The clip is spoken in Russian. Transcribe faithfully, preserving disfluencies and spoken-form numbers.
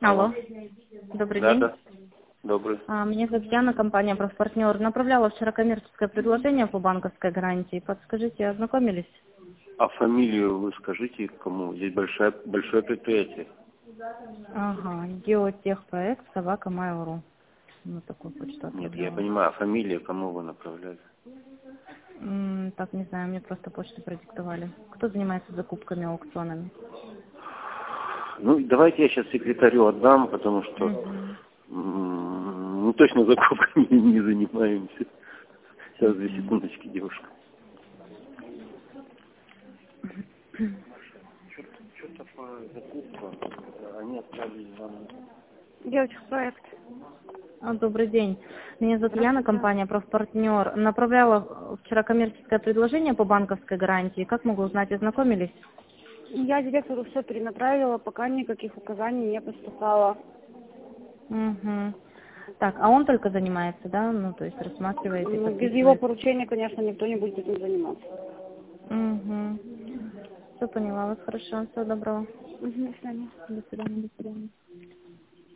Алло. Алло. Добрый Да, день. да. Добрый. А, Меня зовут Яна, компания «Профпартнер». Направляла вчера коммерческое предложение по банковской гарантии. Подскажите, ознакомились? А фамилию вы скажите кому? Здесь большое, большое предприятие. Ага, геотехпроект, собака Mail.ru. Ну, такую почту Нет, я отправляла. понимаю, а фамилия кому вы направляли? М, Так, не знаю, мне просто почту продиктовали. Кто занимается закупками, аукционами? Ну, давайте я сейчас секретарю отдам, потому что Мгм. м, мы точно закупками не занимаемся. Сейчас, две Мгм. секундочки, девушка. Что-то по закупкам. Они отправили вам... Девочек-проект. А, Добрый день. Меня зовут Яна, Здравствуйте. компания «Профпартнер». Направляла вчера коммерческое предложение по банковской гарантии. Как могу узнать, ознакомились? Я директору все перенаправила, пока никаких указаний не поступало. Угу. Так, а он только занимается, да? Ну, то есть рассматривает и Ну, без его подписывает. поручения, конечно, никто не будет этим заниматься. Угу. Все поняла вас, хорошо. Всего доброго. Угу, до свидания. До свидания, до свидания.